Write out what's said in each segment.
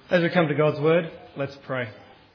As we come to God's Word, let's pray.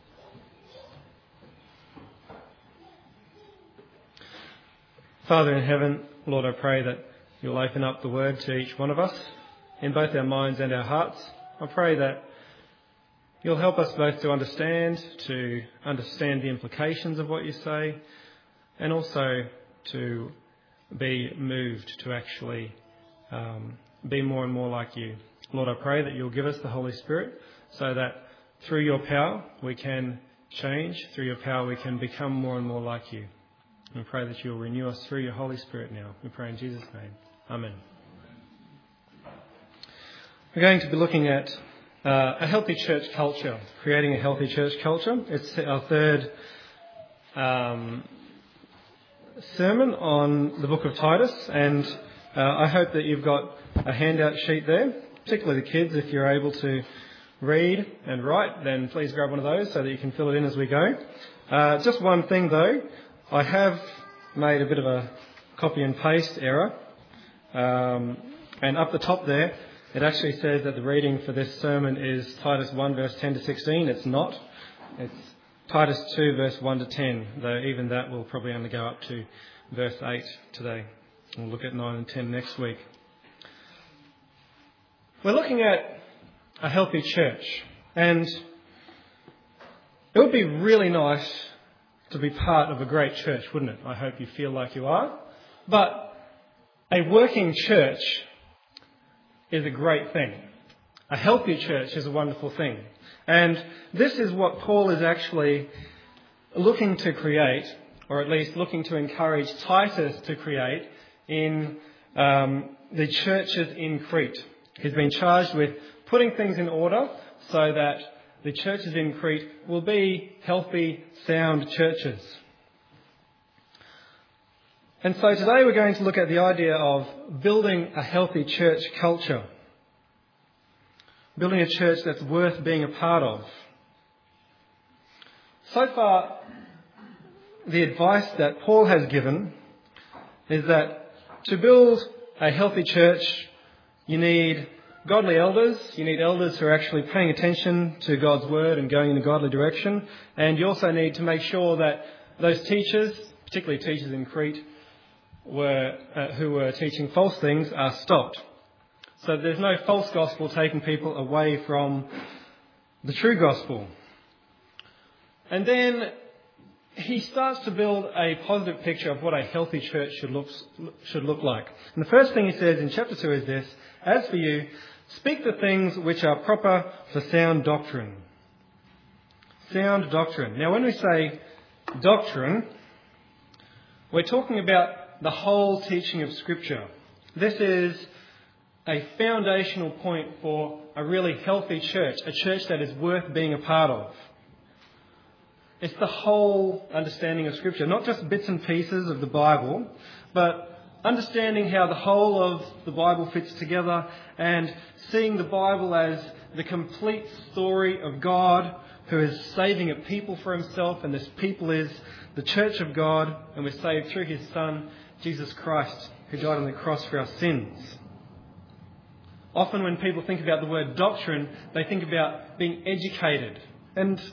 Father in heaven, Lord, I pray that you'll open up the Word to each one of us in both our minds and our hearts. I pray that you'll help us both to understand the implications of what you say, and also to be moved to actually be more and more like you. Lord, I pray that you'll give us the Holy Spirit so that through your power we can change, through your power we can become more and more like you. We pray that you'll renew us through your Holy Spirit now. We pray in Jesus' name. Amen. We're going to be looking at a healthy church culture, creating a healthy church culture. It's our third sermon on the book of Titus, and I hope that you've got a handout sheet there, particularly the kids. If you're able to read and write, then please grab one of those so that you can fill it in as we go. Just one thing though, I have made a bit of a copy and paste error, and up the top there it actually says that the reading for this sermon is Titus 1 verse 10 to 16. It's not. It's Titus 2 verse 1 to 10, though even that will probably only go up to verse 8 today. We'll look at 9 and 10 next week. We're looking at a healthy church, and it would be really nice to be part of a great church, wouldn't it? I hope you feel like you are. But a working church is a great thing. A healthy church is a wonderful thing. And this is what Paul is actually looking to create, or at least looking to encourage Titus to create in the churches in Crete. He's been charged with putting things in order so that the churches in Crete will be healthy, sound churches. And so today we're going to look at the idea of building a healthy church culture. Building a church that's worth being a part of. So far, the advice that Paul has given is that to build a healthy church, you need godly elders. You need elders who are actually paying attention to God's word and going in a godly direction. And you also need to make sure that those teachers, particularly teachers in Crete, who were teaching false things, are stopped. So there's no false gospel taking people away from the true gospel. And then he starts to build a positive picture of what a healthy church should look like. And the first thing he says in chapter 2 is this: as for you, speak the things which are proper for sound doctrine. Sound doctrine. Now, when we say doctrine, we're talking about the whole teaching of Scripture. This is a foundational point for a really healthy church, a church that is worth being a part of. It's the whole understanding of Scripture, not just bits and pieces of the Bible, but understanding how the whole of the Bible fits together and seeing the Bible as the complete story of God who is saving a people for himself, and this people is the church of God, and we're saved through his Son, Jesus Christ, who died on the cross for our sins. Often when people think about the word doctrine, they think about being educated. And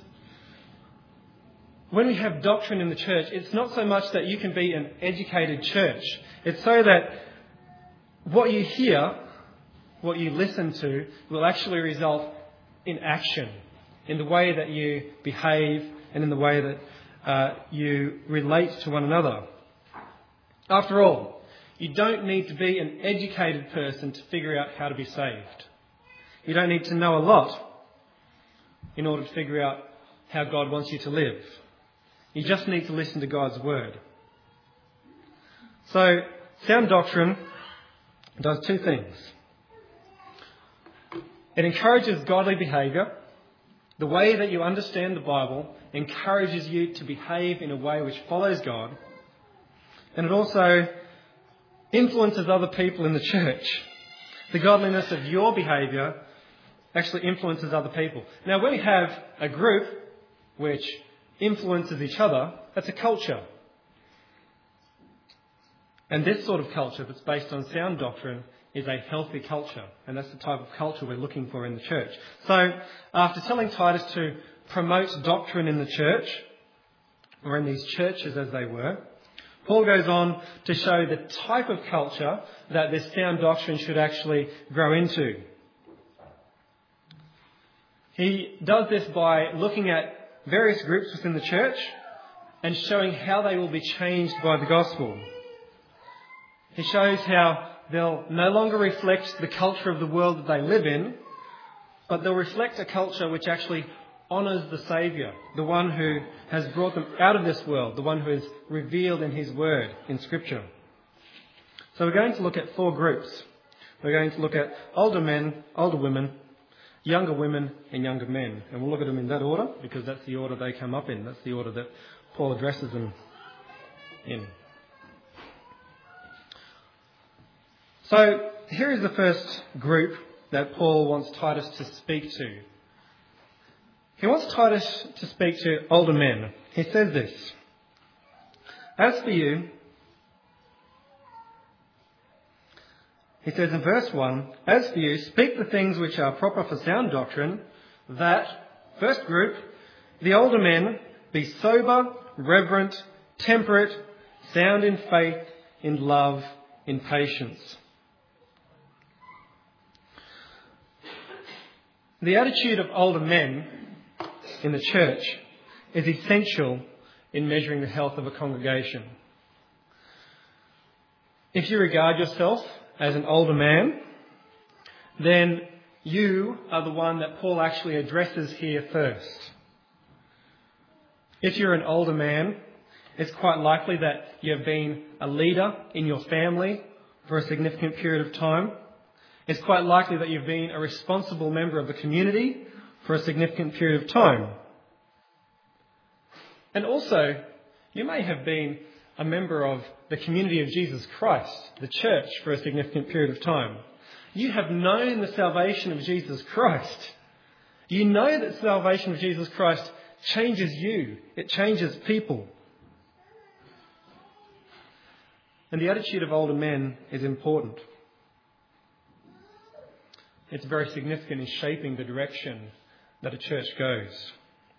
when we have doctrine in the church, it's not so much that you can be an educated church. It's so that what you hear, what you listen to, will actually result in action, in the way that you behave and in the way that you relate to one another. After all, you don't need to be an educated person to figure out how to be saved. You don't need to know a lot in order to figure out how God wants you to live. You just need to listen to God's word. So, sound doctrine does two things. It encourages godly behaviour. The way that you understand the Bible encourages you to behave in a way which follows God. And it also influences other people in the church. The godliness of your behaviour actually influences other people. Now, when we have a group which influences each other, that's a culture. And this sort of culture that's based on sound doctrine is a healthy culture, and that's the type of culture we're looking for in the church. So, after telling Titus to promote doctrine in the church, or in these churches as they were, Paul goes on to show the type of culture that this sound doctrine should actually grow into. He does this by looking at various groups within the church and showing how they will be changed by the gospel. He shows how they'll no longer reflect the culture of the world that they live in, but they'll reflect a culture which actually honours the Saviour, the one who has brought them out of this world, the one who is revealed in his word in Scripture. So we're going to look at 4 groups. We're going to look at older men, older women, younger women and younger men. And we'll look at them in that order because that's the order they come up in. That's the order that Paul addresses them in. So here is the first group that Paul wants Titus to speak to. He wants Titus to speak to older men. He says this: "As for you," he says in verse 1, "As for you, speak the things which are proper for sound doctrine, that," first group, "the older men be sober, reverent, temperate, sound in faith, in love, in patience." The attitude of older men in the church is essential in measuring the health of a congregation. If you regard yourself as an older man, then you are the one that Paul actually addresses here first. If you're an older man, it's quite likely that you have been a leader in your family for a significant period of time. It's quite likely that you've been a responsible member of the community for a significant period of time. And also, you may have been a member of the community of Jesus Christ, the church, for a significant period of time. You have known the salvation of Jesus Christ. You know that the salvation of Jesus Christ changes you. It changes people. And the attitude of older men is important. It's very significant in shaping the direction that a church goes.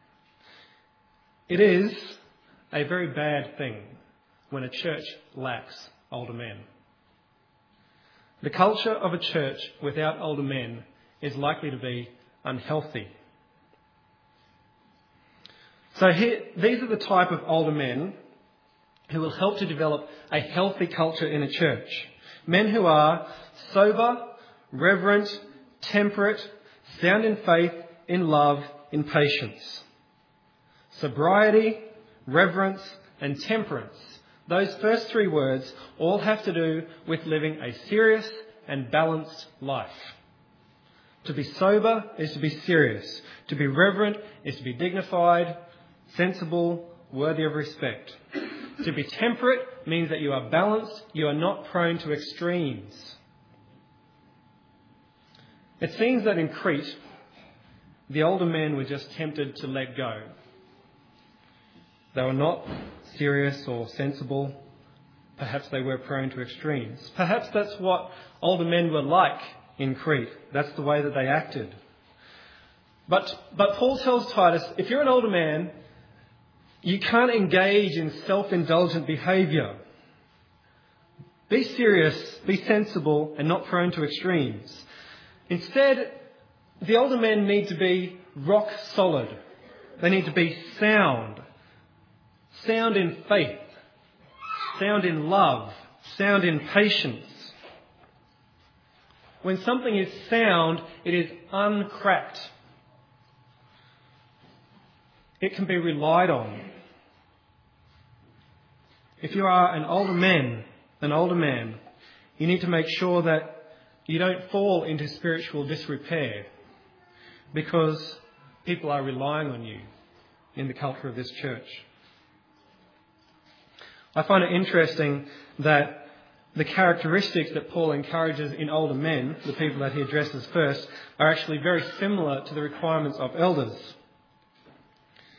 It is a very bad thing when a church lacks older men. The culture of a church without older men is likely to be unhealthy. So these are the type of older men who will help to develop a healthy culture in a church. Men who are sober, reverent, temperate, sound in faith, in love, in patience. Sobriety, reverence, and temperance. Those first 3 words all have to do with living a serious and balanced life. To be sober is to be serious. To be reverent is to be dignified, sensible, worthy of respect. To be temperate means that you are balanced, you are not prone to extremes. It seems that in Crete, the older men were just tempted to let go. They were not serious or sensible. Perhaps they were prone to extremes. Perhaps that's what older men were like in Crete. That's the way that they acted. But Paul tells Titus, if you're an older man, you can't engage in self-indulgent behaviour. Be serious, be sensible, and not prone to extremes. Instead, the older men need to be rock solid. They need to be sound. Sound in faith. Sound in love. Sound in patience. When something is sound, it is uncracked. It can be relied on. If you are an older man, you need to make sure that you don't fall into spiritual disrepair because people are relying on you in the culture of this church. I find it interesting that the characteristics that Paul encourages in older men, the people that he addresses first, are actually very similar to the requirements of elders.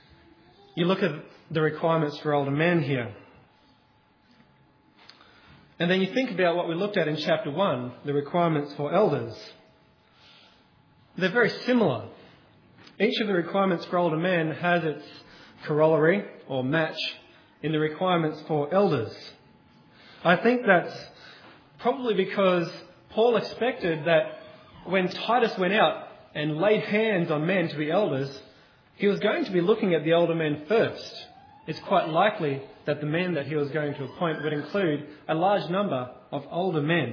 You look at the requirements for older men here. And then you think about what we looked at in chapter 1, the requirements for elders. They're very similar. Each of the requirements for older men has its corollary or match in the requirements for elders. I think that's probably because Paul expected that when Titus went out and laid hands on men to be elders, he was going to be looking at the older men first. It's quite likely that the men that he was going to appoint would include a large number of older men.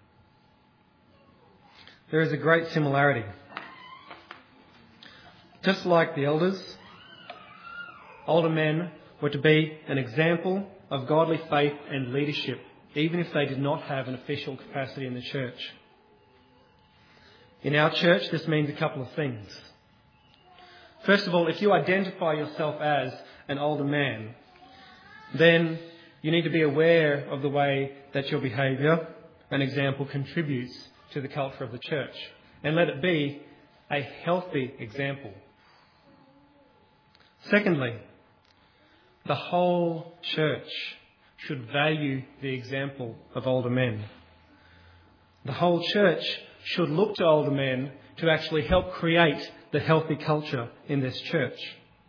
There is a great similarity. Just like the elders, older men were to be an example of godly faith and leadership, even if they did not have an official capacity in the church. In our church, this means a couple of things. First of all, if you identify yourself as an older man, then you need to be aware of the way that your behaviour and example contributes to the culture of the church. And let it be a healthy example. Secondly, the whole church should value the example of older men. The whole church should look to older men to actually help create the healthy culture in this church.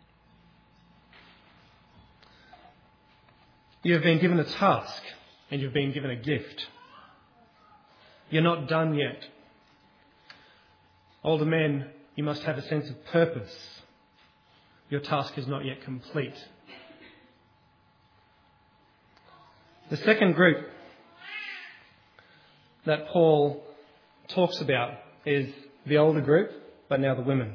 You have been given a task and you've been given a gift. You're not done yet. Older men, you must have a sense of purpose. Your task is not yet complete. The second group that Paul talks about is the older group, but now the women.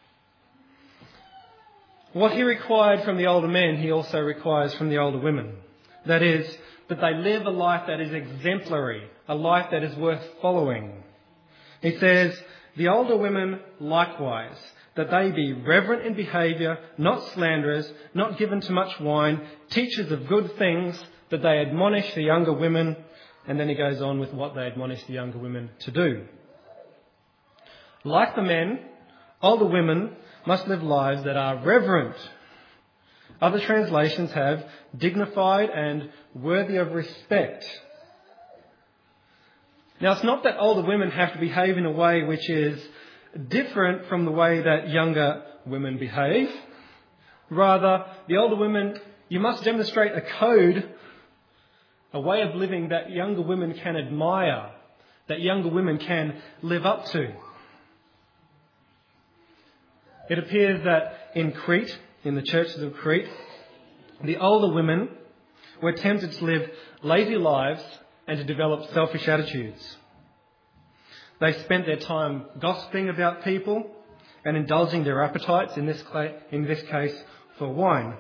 What he required from the older men, he also requires from the older women. That is, that they live a life that is exemplary, a life that is worth following. He says, the older women likewise, that they be reverent in behaviour, not slanderers, not given to much wine, teachers of good things, that they admonish the younger women. And then he goes on with what they admonish the younger women to do. Like the men, older women must live lives that are reverent. Other translations have dignified and worthy of respect. Now, it's not that older women have to behave in a way which is different from the way that younger women behave. Rather, the older women, you must demonstrate a code, a way of living that younger women can admire, that younger women can live up to. It appears that in Crete, in the churches of Crete, the older women were tempted to live lazy lives and to develop selfish attitudes. They spent their time gossiping about people and indulging their appetites, in this case for wine.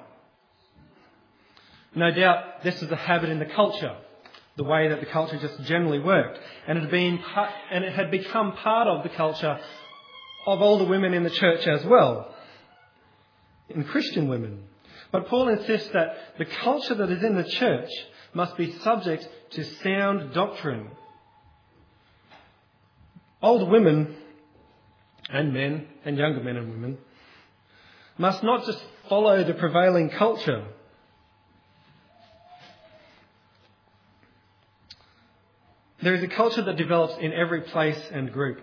No doubt this was a habit in the culture, the way that the culture just generally worked. And it had become part of the culture of older women in the church as well, in Christian women. But Paul insists that the culture that is in the church must be subject to sound doctrine. Older women and men, and younger men and women, must not just follow the prevailing culture. There is a culture that develops in every place and group.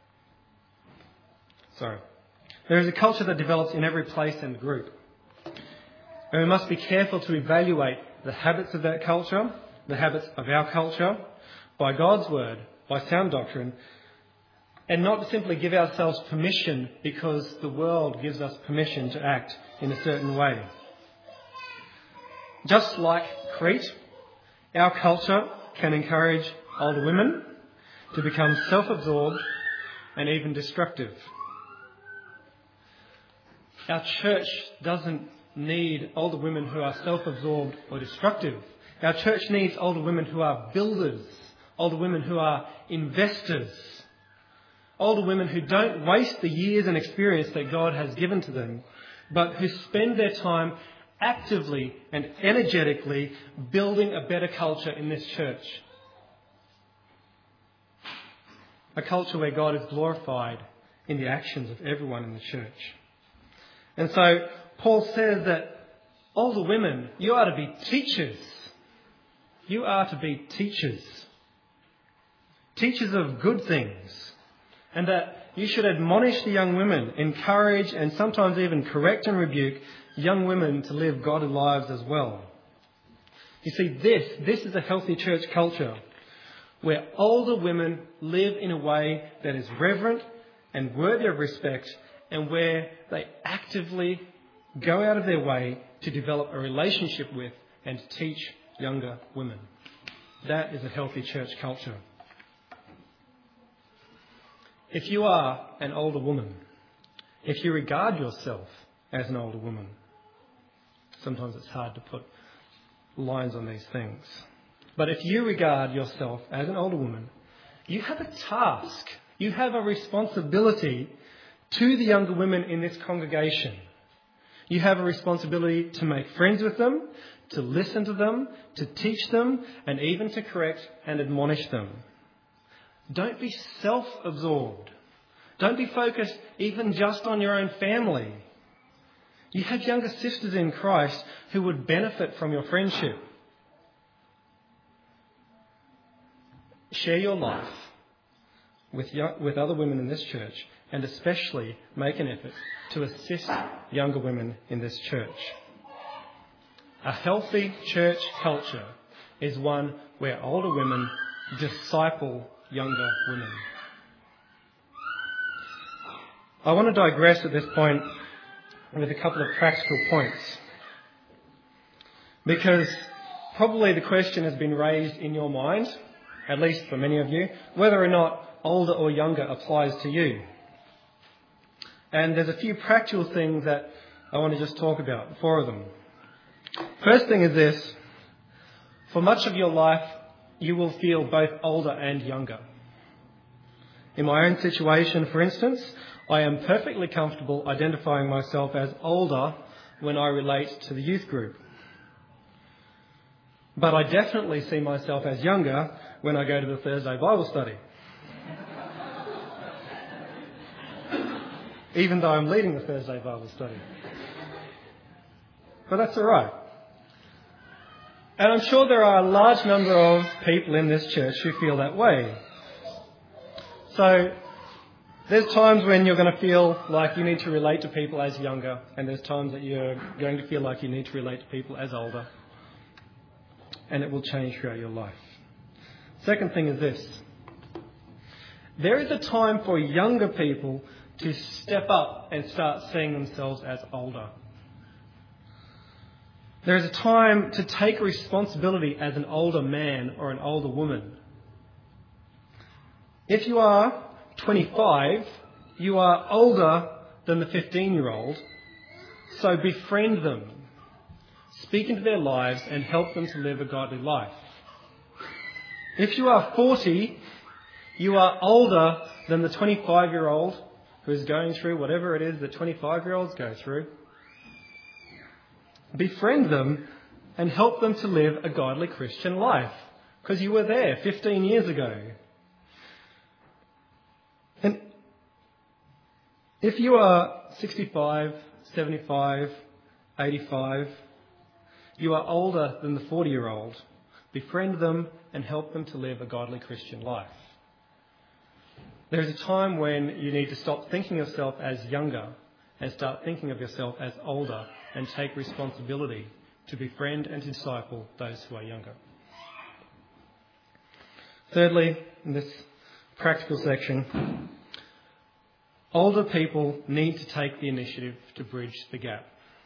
There is a culture that develops in every place and group. And we must be careful to evaluate the habits of that culture, the habits of our culture, by God's word, by sound doctrine, and not simply give ourselves permission because the world gives us permission to act in a certain way. Just like Crete, our culture can encourage older women to become self-absorbed and even destructive. Our church doesn't need older women who are self-absorbed or destructive. Our church needs older women who are builders, older women who are investors, older women who don't waste the years and experience that God has given to them, but who spend their time actively and energetically building a better culture in this church. A culture where God is glorified in the actions of everyone in the church. And so Paul says that older women, you are to be teachers. You are to be teachers. Teachers of good things. And that you should admonish the young women, encourage and sometimes even correct and rebuke young women to live godly lives as well. You see, this is a healthy church culture where older women live in a way that is reverent and worthy of respect, and where they actively go out of their way to develop a relationship with and teach younger women. That is a healthy church culture. If you are an older woman, if you regard yourself as an older woman, sometimes it's hard to put lines on these things. But if you regard yourself as an older woman, you have a task. You have a responsibility to the younger women in this congregation. You have a responsibility to make friends with them, to listen to them, to teach them, and even to correct and admonish them. Don't be self-absorbed. Don't be focused even just on your own family. You have younger sisters in Christ who would benefit from your friendship. Share your life with other women in this church, and especially make an effort to assist younger women in this church. A healthy church culture is one where older women disciple younger women. I want to digress at this point with a couple of practical points, because probably the question has been raised in your mind, at least for many of you, whether or not older or younger applies to you. And there's a few practical things that I want to just talk about, 4 of them. First thing is this: for much of your life, you will feel both older and younger. In my own situation, for instance, I am perfectly comfortable identifying myself as older when I relate to the youth group. But I definitely see myself as younger when I go to the Thursday Bible study. Even though I'm leading the Thursday Bible study. But that's all right. And I'm sure there are a large number of people in this church who feel that way. So there's times when you're going to feel like you need to relate to people as younger, and there's times that you're going to feel like you need to relate to people as older. And it will change throughout your life. Second thing is this: there is a time for younger people to step up and start seeing themselves as older. There is a time to take responsibility as an older man or an older woman. If you are 25, you are older than the 15-year-old, so befriend them. Speak into their lives and help them to live a godly life. If you are 40, you are older than the 25-year-old who is going through whatever it is that 25-year-olds go through. Befriend them and help them to live a godly Christian life, because you were there 15 years ago. And if you are 65, 75, 85, you are older than the 40-year-old. Befriend them and help them to live a godly Christian life. There is a time when you need to stop thinking of yourself as younger and start thinking of yourself as older, and take responsibility to befriend and to disciple those who are younger. Thirdly, in this practical section, older people need to take the initiative to bridge the gap.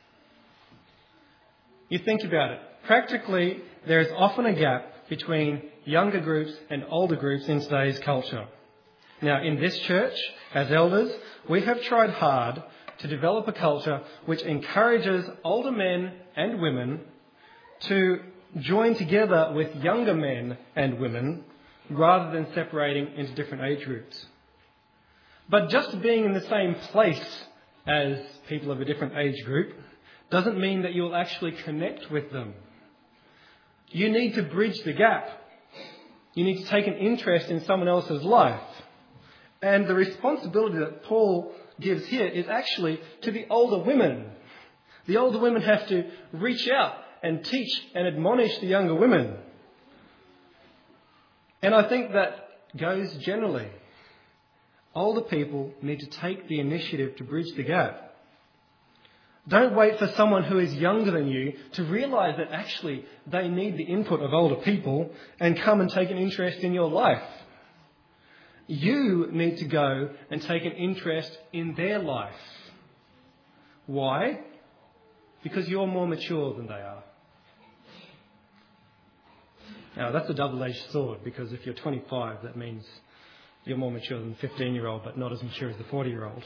You think about it. Practically, there is often a gap between younger groups and older groups in today's culture. Now, in this church, as elders, we have tried hard to develop a culture which encourages older men and women to join together with younger men and women rather than separating into different age groups. But just being in the same place as people of a different age group doesn't mean that you'll actually connect with them. You need to bridge the gap. You need to take an interest in someone else's life. And the responsibility that Paul gives here is actually to the older women. The older women have to reach out and teach and admonish the younger women. And I think that goes generally. Older people need to take the initiative to bridge the gap. Don't wait for someone who is younger than you to realise that actually they need the input of older people and come and take an interest in your life. You need to go and take an interest in their life. Why? Because you're more mature than they are. Now, that's a double-edged sword, because if you're 25, that means you're more mature than the 15-year-old, but not as mature as the 40-year-old.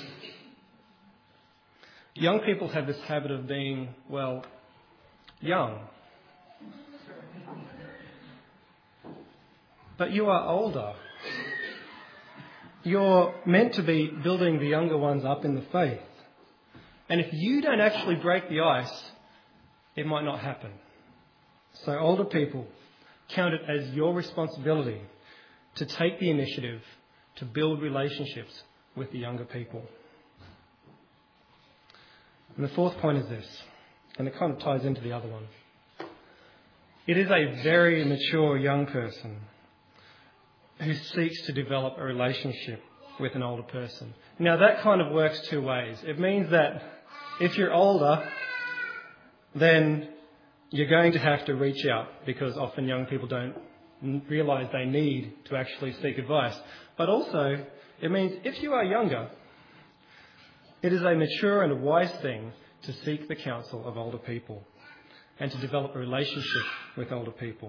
Young people have this habit of being, well, young. But you are older. You're meant to be building the younger ones up in the faith. And if you don't actually break the ice, it might not happen. So older people, count it as your responsibility to take the initiative to build relationships with the younger people. And the fourth point is this, and it kind of ties into the other one. It is a very mature young person who seeks to develop a relationship with an older person. Now, that kind of works two ways. It means that if you're older, then you're going to have to reach out, because often young people don't realise they need to actually seek advice. But also, it means if you are younger, it is a mature and a wise thing to seek the counsel of older people and to develop a relationship with older people.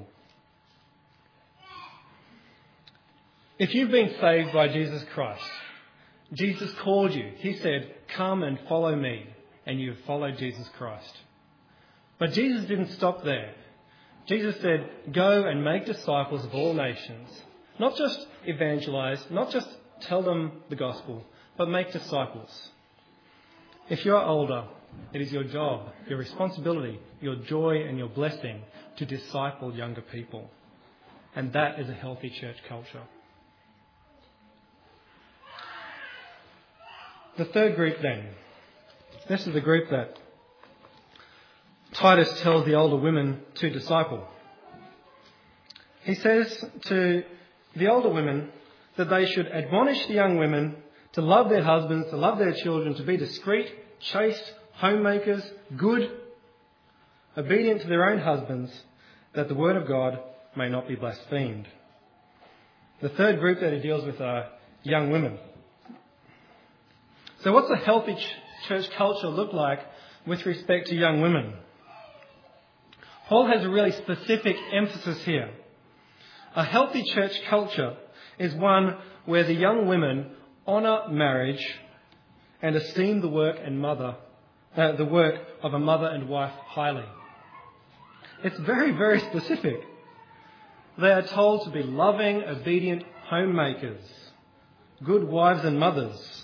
If you've been saved by Jesus Christ, Jesus called you. He said, "Come and follow me," and you have followed Jesus Christ. But Jesus didn't stop there. Jesus said, "Go and make disciples of all nations." Not just evangelize, not just tell them the gospel, but make disciples. If you're older, it is your job, your responsibility, your joy and your blessing to disciple younger people. And that is a healthy church culture. The third group then. This is the group that Titus tells the older women to disciple. He says to the older women that they should admonish the young women to love their husbands, to love their children, to be discreet, chaste, homemakers, good, obedient to their own husbands, that the word of God may not be blasphemed. The third group that he deals with are young women. So what's a healthy church culture look like with respect to young women? Paul has a really specific emphasis here. A healthy church culture is one where the young women honour marriage and esteem the work of a mother and wife highly. It's very, very specific. They are told to be loving, obedient homemakers, good wives and mothers.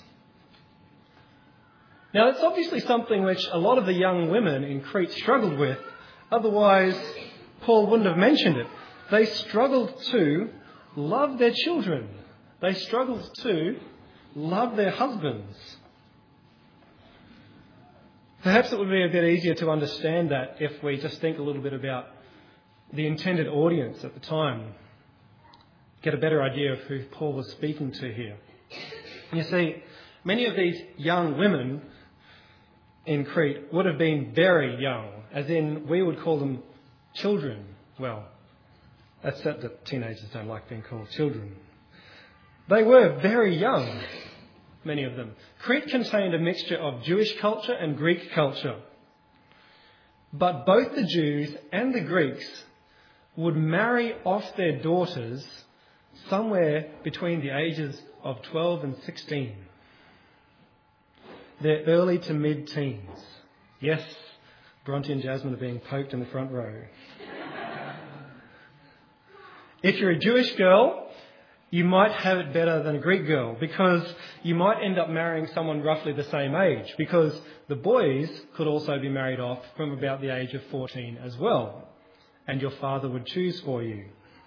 Now, it's obviously something which a lot of the young women in Crete struggled with. Otherwise, Paul wouldn't have mentioned it. They struggled to love their children. They struggled to love their husbands. Perhaps it would be a bit easier to understand that if we just think a little bit about the intended audience at the time. Get a better idea of who Paul was speaking to here. You see, many of these young women in Crete would have been very young, as in we would call them children. Well, except that teenagers don't like being called children. They were very young, many of them. Crete contained a mixture of Jewish culture and Greek culture. But both the Jews and the Greeks would marry off their daughters somewhere between the ages of 12 and 16. Their early to mid-teens. Yes, Bronte and Jasmine are being poked in the front row. If you're a Jewish girl, you might have it better than a Greek girl, because you might end up marrying someone roughly the same age, because the boys could also be married off from about the age of 14 as well, and your father would choose for you.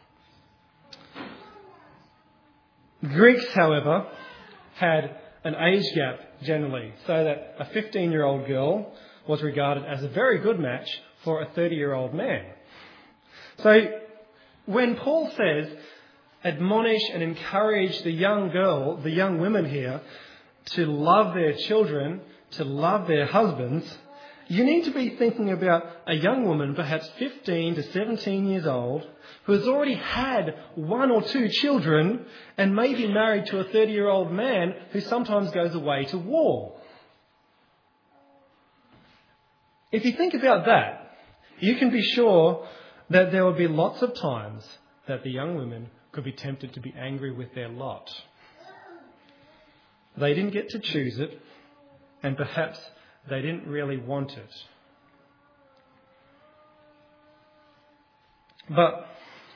Greeks, however, had an age gap generally, so that a 15-year-old girl was regarded as a very good match for a 30-year-old man. So when Paul says admonish and encourage the young women here to love their children, to love their husbands, you need to be thinking about a young woman, perhaps 15 to 17 years old, who has already had 1 or 2 children and may be married to a 30-year-old man who sometimes goes away to war. If you think about that, you can be sure that there will be lots of times that the young women could be tempted to be angry with their lot. They didn't get to choose it, and perhaps they didn't really want it. But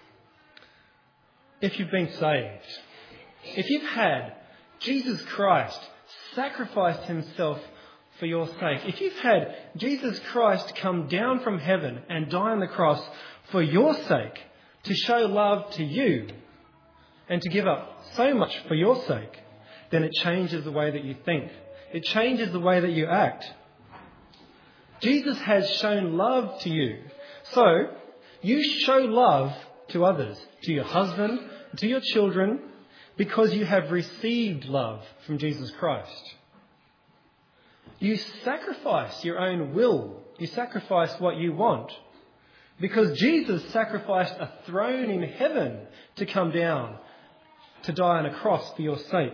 if you've been saved, if you've had Jesus Christ sacrifice himself for your sake, if you've had Jesus Christ come down from heaven and die on the cross for your sake, to show love to you and to give up so much for your sake, then it changes the way that you think. It changes the way that you act. Jesus has shown love to you. So, you show love to others, to your husband, to your children, because you have received love from Jesus Christ. You sacrifice your own will. You sacrifice what you want. Because Jesus sacrificed a throne in heaven to come down, to die on a cross for your sake.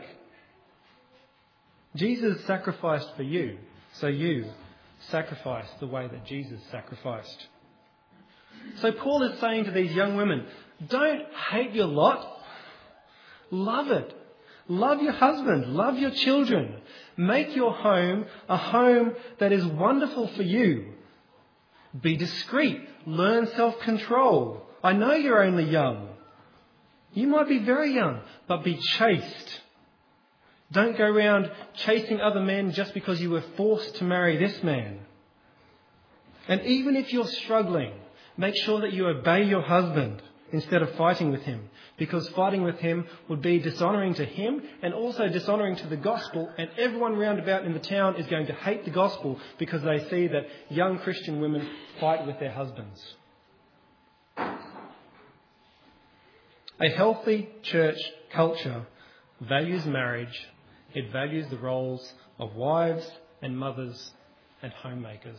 Jesus sacrificed for you, so you sacrifice the way that Jesus sacrificed. So Paul is saying to these young women, don't hate your lot. Love it. Love your husband. Love your children. Make your home a home that is wonderful for you. Be discreet. Learn self-control. I know you're only young. You might be very young, but be chaste. Don't go around chasing other men just because you were forced to marry this man. And even if you're struggling, make sure that you obey your husband instead of fighting with him, because fighting with him would be dishonouring to him and also dishonouring to the gospel, and everyone round about in the town is going to hate the gospel because they see that young Christian women fight with their husbands. A healthy church culture values marriage. It values the roles of wives and mothers and homemakers.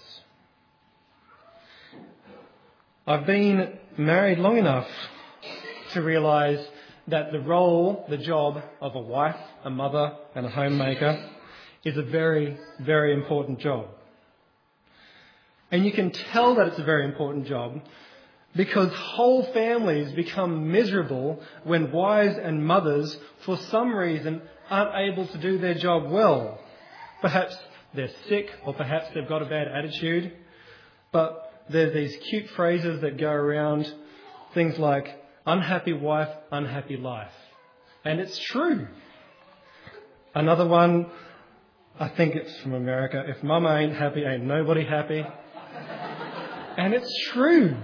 I've been married long enough to realise that the job of a wife, a mother and a homemaker is a very, very important job. And you can tell that it's a very important job because whole families become miserable when wives and mothers, for some reason, aren't able to do their job well. Perhaps they're sick, or perhaps they've got a bad attitude. But there's these cute phrases that go around, things like, unhappy wife, unhappy life. And it's true. Another one, I think it's from America, if mama ain't happy, ain't nobody happy. And it's true.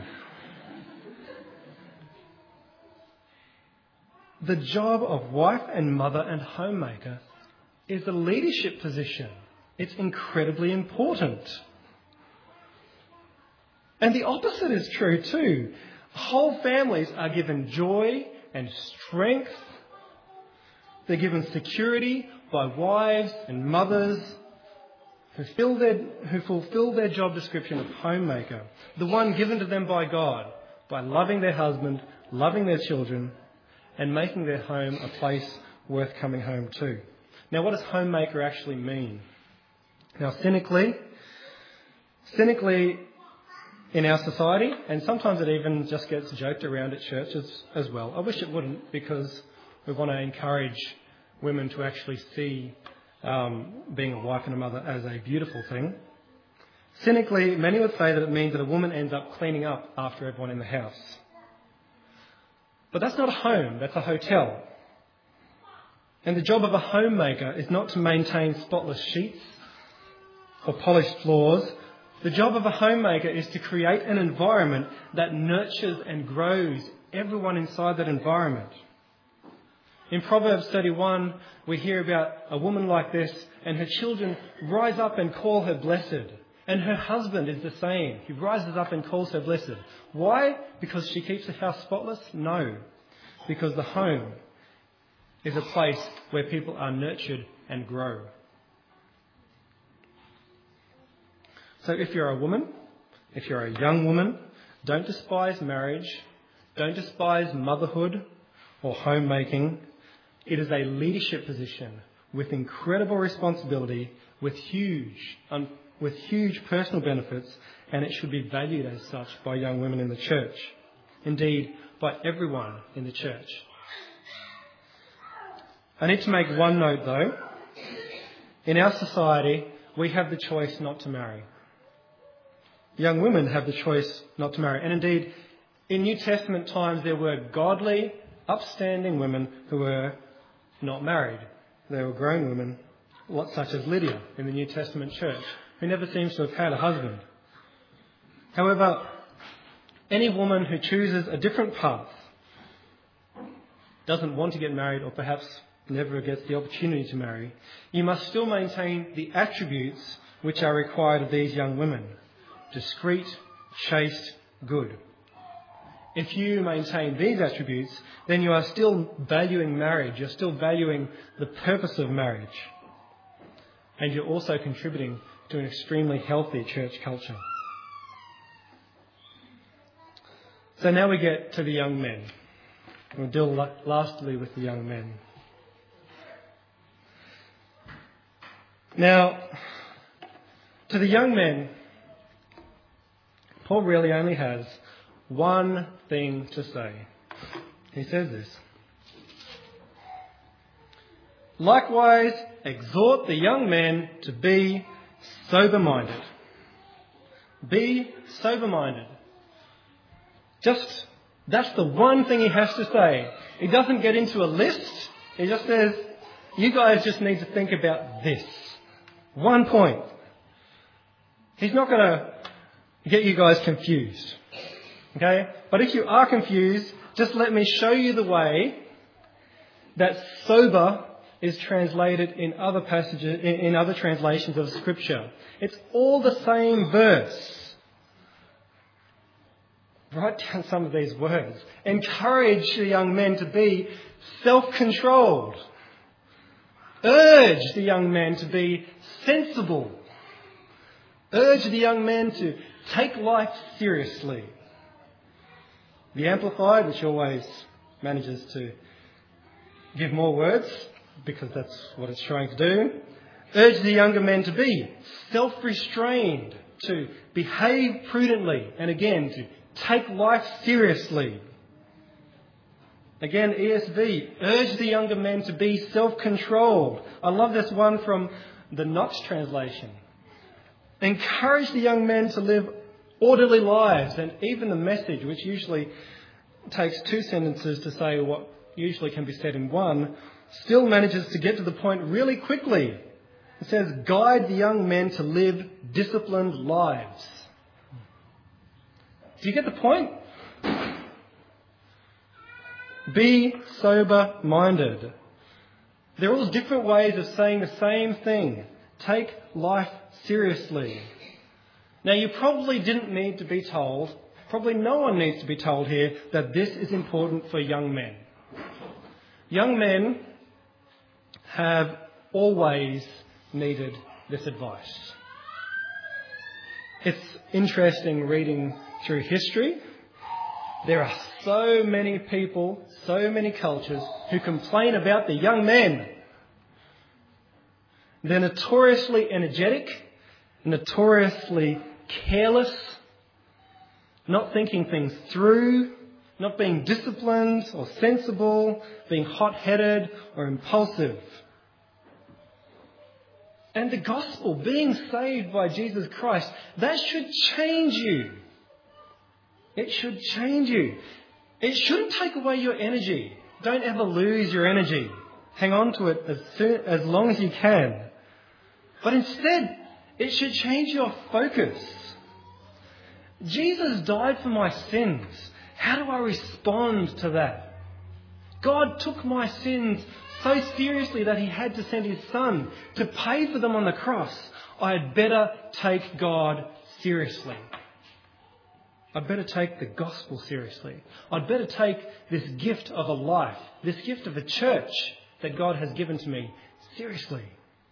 The job of wife and mother and homemaker is a leadership position. It's incredibly important. And the opposite is true too. Whole families are given joy and strength. They're given security by wives and mothers who fulfill their job description of homemaker, the one given to them by God, by loving their husband, loving their children, and making their home a place worth coming home to. Now, what does homemaker actually mean? Now, cynically, in our society, and sometimes it even just gets joked around at churches as well. I wish it wouldn't, because we want to encourage women to actually see being a wife and a mother as a beautiful thing. Cynically, many would say that it means that a woman ends up cleaning up after everyone in the house. But that's not a home, that's a hotel. And the job of a homemaker is not to maintain spotless sheets or polished floors. The job of a homemaker is to create an environment that nurtures and grows everyone inside that environment. In Proverbs 31, we hear about a woman like this, and her children rise up and call her blessed. And her husband is the same. He rises up and calls her blessed. Why? Because she keeps the house spotless? No. because the home is a place where people are nurtured and grow. So if you're a woman, if you're a young woman, don't despise marriage, don't despise motherhood or homemaking. It is a leadership position with incredible responsibility, with huge personal benefits, and it should be valued as such by young women in the church. Indeed, by everyone in the church. I need to make one note though. In our society, we have the choice not to marry. Young women have the choice not to marry. And indeed, in New Testament times, there were godly, upstanding women who were not married. They were grown women, such as Lydia in the New Testament church, who never seems to have had a husband. However, any woman who chooses a different path, doesn't want to get married, or perhaps never gets the opportunity to marry, you must still maintain the attributes which are required of these young women. Discreet, chaste, good. If you maintain these attributes, then you are still valuing marriage. You're still valuing the purpose of marriage. And you're also contributing to an extremely healthy church culture. So now we get to the young men. We'll deal lastly with the young men. Now, to the young men, Paul really only has one thing to say. He says this: likewise, exhort the young men to be sober-minded. Be sober-minded. That's the one thing he has to say. He doesn't get into a list. He just says, you guys just need to think about this. One point. He's not going to get you guys confused. Okay? But if you are confused, just let me show you the way that sober is translated in other passages, in other translations of Scripture. It's all the same verse. Write down some of these words. Encourage the young men to be self-controlled. Urge the young men to be sensible. Urge the young men to take life seriously. The Amplified, which always manages to give more words, because that's what it's trying to do, urge the younger men to be self-restrained, to behave prudently, and again, to take life seriously. Again, ESV, urge the younger men to be self-controlled. I love this one from the Knox translation. Encourage the young men to live orderly lives. And even the Message, which usually takes two sentences to say what usually can be said in one, still manages to get to the point really quickly. It says, guide the young men to live disciplined lives. Do you get the point? Be sober-minded. They're all different ways of saying the same thing. Take life seriously. Now, you probably didn't need to be told, probably no one needs to be told here, that this is important for young men. Young men have always needed this advice. It's interesting reading through history. There are so many people, so many cultures who complain about the young men. They're notoriously energetic, notoriously careless, not thinking things through, not being disciplined or sensible, being hot-headed or impulsive. And the gospel, being saved by Jesus Christ, that should change you. It should change you. It shouldn't take away your energy. Don't ever lose your energy. Hang on to it as long as you can. But instead, it should change your focus. Jesus died for my sins. How do I respond to that? God took my sins so seriously that he had to send his son to pay for them on the cross. I had better take God seriously. I'd better take the gospel seriously. I'd better take this gift of a life, this gift of a church that God has given to me seriously.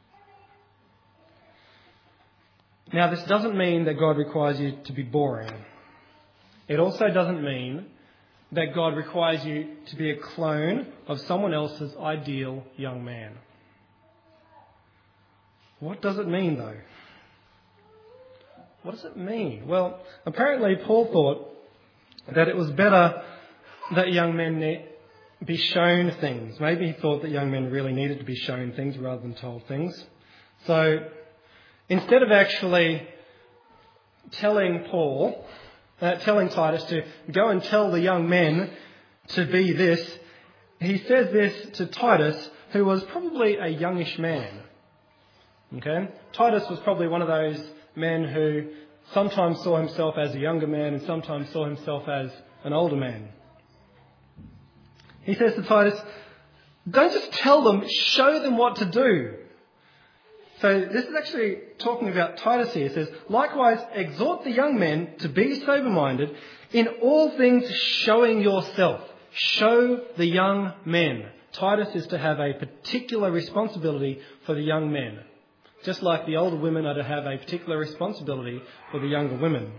Now, this doesn't mean that God requires you to be boring. It also doesn't mean that God requires you to be a clone of someone else's ideal young man. What does it mean, though? What does it mean? Well, apparently Paul thought that it was better that young men be shown things. Maybe he thought that young men really needed to be shown things rather than told things. So instead of actually telling Titus to go and tell the young men to be this, he says this to Titus, who was probably a youngish man. Okay? Titus was probably one of those men who sometimes saw himself as a younger man and sometimes saw himself as an older man. He says to Titus, don't just tell them, show them what to do. So this is actually talking about Titus here. It says, likewise, exhort the young men to be sober-minded, in all things showing yourself. Show the young men. Titus is to have a particular responsibility for the young men, just like the older women are to have a particular responsibility for the younger women.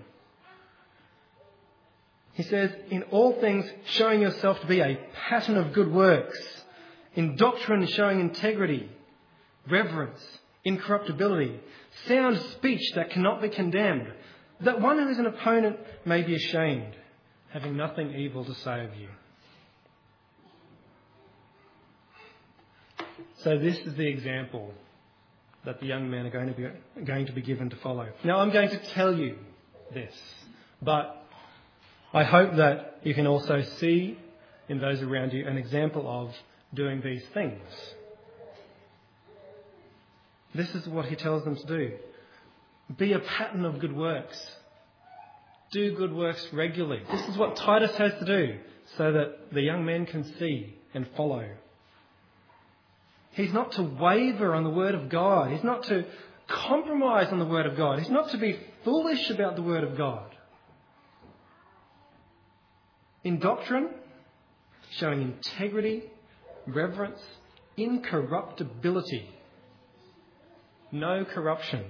He says, in all things showing yourself to be a pattern of good works, in doctrine showing integrity, reverence, incorruptibility, sound speech that cannot be condemned, that one who is an opponent may be ashamed, having nothing evil to say of you. So this is the example that the young men are going to be given to follow. Now, I'm going to tell you this, but I hope that you can also see in those around you an example of doing these things. This is what he tells them to do. Be a pattern of good works. Do good works regularly. This is what Titus has to do so that the young men can see and follow. He's not to waver on the Word of God. He's not to compromise on the Word of God. He's not to be foolish about the Word of God. In doctrine, showing integrity, reverence, incorruptibility. No corruption.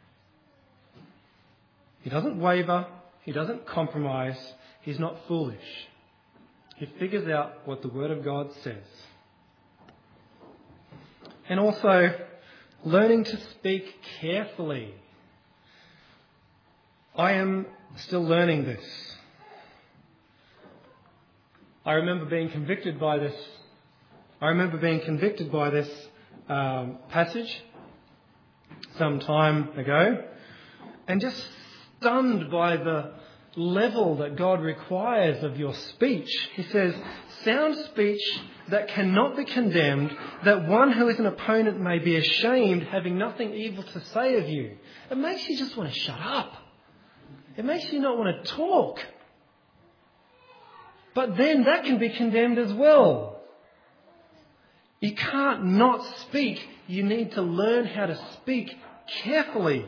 He doesn't waver. He doesn't compromise. He's not foolish. He figures out what the Word of God says. And also, learning to speak carefully. I am still learning this. I remember being convicted by this passage some time ago, and just stunned by the level that God requires of your speech. He says, sound speech that cannot be condemned, that one who is an opponent may be ashamed, having nothing evil to say of you. It makes you just want to shut up. It makes you not want to talk. But then that can be condemned as well. You can't not speak. You need to learn how to speak carefully.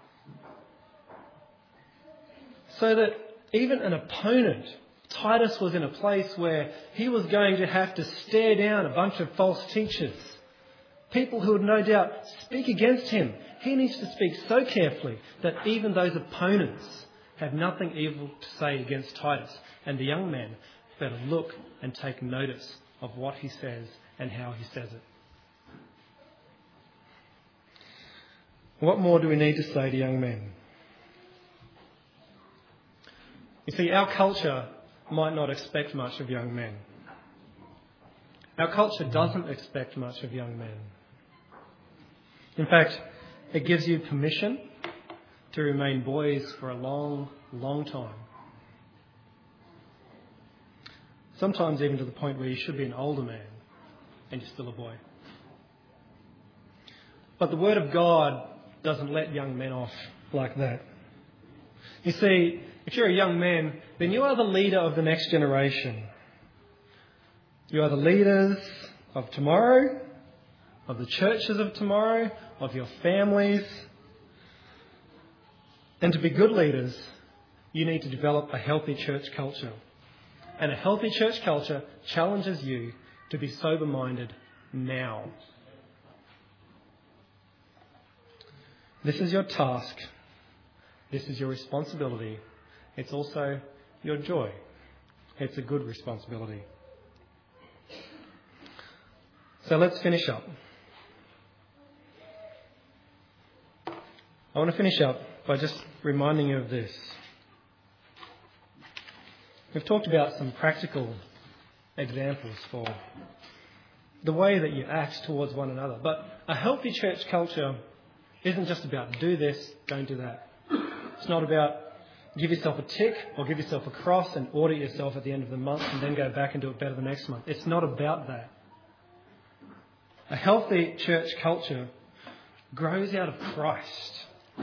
So that even an opponent, Titus was in a place where he was going to have to stare down a bunch of false teachers. People who would no doubt speak against him. He needs to speak so carefully that even those opponents have nothing evil to say against Titus. And the young man better look and take notice of what he says and how he says it. What more do we need to say to young men? You see, our culture might not expect much of young men. Our culture doesn't expect much of young men. In fact, it gives you permission to remain boys for a long, long time. Sometimes even to the point where you should be an older man and you're still a boy. But the Word of God doesn't let young men off like that. You see, if you're a young man, then you are the leader of the next generation. You are the leaders of tomorrow, of the churches of tomorrow, of your families. And to be good leaders, you need to develop a healthy church culture. And a healthy church culture challenges you to be sober-minded now. This is your task. This is your responsibility. It's also your joy. It's a good responsibility. So let's finish up. I want to finish up by just reminding you of this. We've talked about some practical examples for the way that you act towards one another. But a healthy church culture isn't just about do this, don't do that. It's not about give yourself a tick or give yourself a cross and audit yourself at the end of the month and then go back and do it better the next month. It's not about that. A healthy church culture grows out of Christ.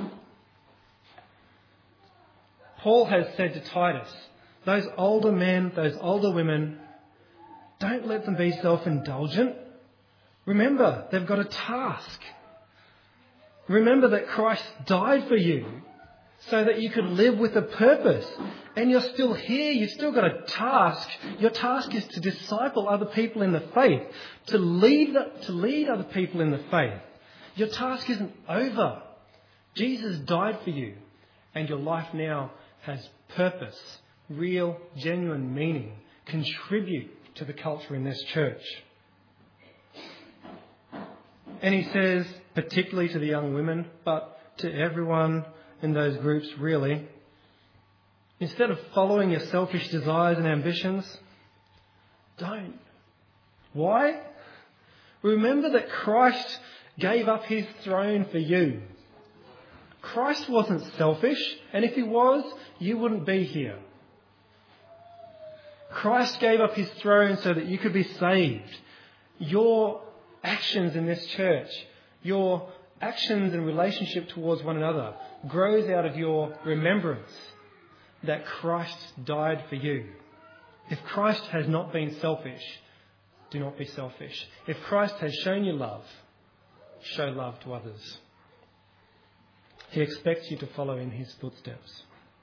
Paul has said to Titus, those older men, those older women, don't let them be self-indulgent. Remember, they've got a task. Remember that Christ died for you so that you could live with a purpose. And you're still here. You've still got a task. Your task is to disciple other people in the faith, to lead other people in the faith. Your task isn't over. Jesus died for you, and your life now has purpose, real, genuine meaning. Contribute to the culture in this church. And he says, particularly to the young women, but to everyone in those groups really, instead of following your selfish desires and ambitions, don't. Why? Remember that Christ gave up his throne for you. Christ wasn't selfish, and if he was, you wouldn't be here. Christ gave up his throne so that you could be saved. Your actions in this church, your actions and relationship towards one another grows out of your remembrance that Christ died for you. If Christ has not been selfish, do not be selfish. If Christ has shown you love, show love to others. He expects you to follow in his footsteps.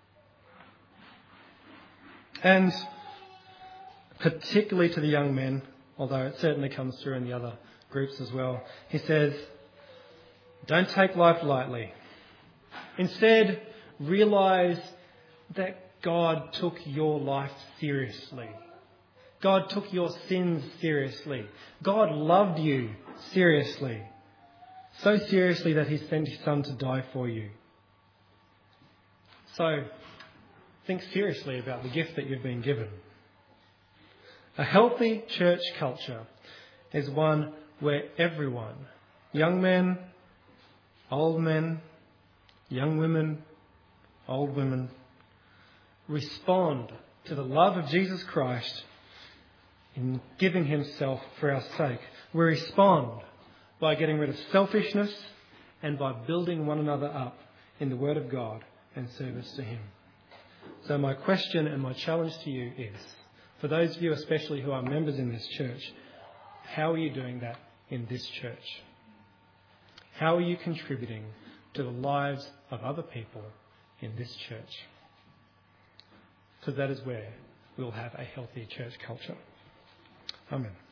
And particularly to the young men, although it certainly comes through in the other groups as well, he says, don't take life lightly. Instead, realise that God took your life seriously. God took your sins seriously. God loved you seriously. So seriously that he sent his son to die for you. So, think seriously about the gift that you've been given. A healthy church culture is one where everyone, young men, old men, young women, old women, respond to the love of Jesus Christ in giving himself for our sake. We respond by getting rid of selfishness and by building one another up in the Word of God and service to him. So my question and my challenge to you is, for those of you especially who are members in this church, how are you doing that in this church? How are you contributing to the lives of other people in this church? Because that is where we'll have a healthy church culture. Amen.